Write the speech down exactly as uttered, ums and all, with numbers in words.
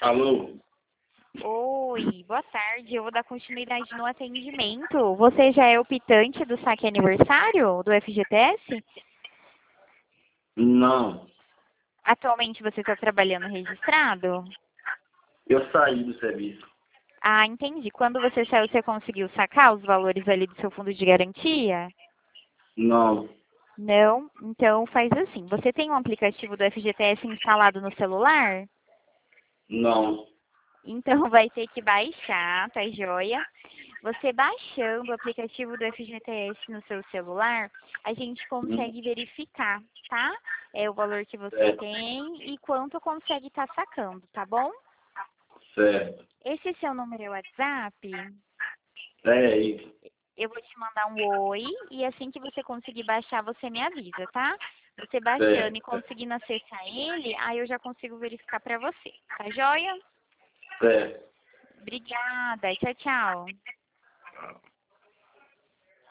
Alô? Oi, boa tarde. Eu vou dar continuidade no atendimento. Você já é optante do saque aniversário do F G T S? Não. Atualmente você está trabalhando registrado? Eu saí do serviço. Ah, entendi. Quando você saiu, você conseguiu sacar os valores ali do seu fundo de garantia? Não. Não? Então faz assim. Você tem um aplicativo do F G T S instalado no celular? Não. Então vai ter que baixar, tá joia? Você baixando o aplicativo do F G T S no seu celular, a gente Hum, consegue verificar, tá? É o valor que você Certo. tem e quanto consegue estar sacando, tá bom? Certo. Esse seu número é o WhatsApp? É isso. Eu vou te mandar um oi e assim que você conseguir baixar, você me avisa, tá? Você baixando e Certo. conseguindo acessar ele, aí eu já consigo verificar pra você, tá joia? Certo. Obrigada, tchau, tchau.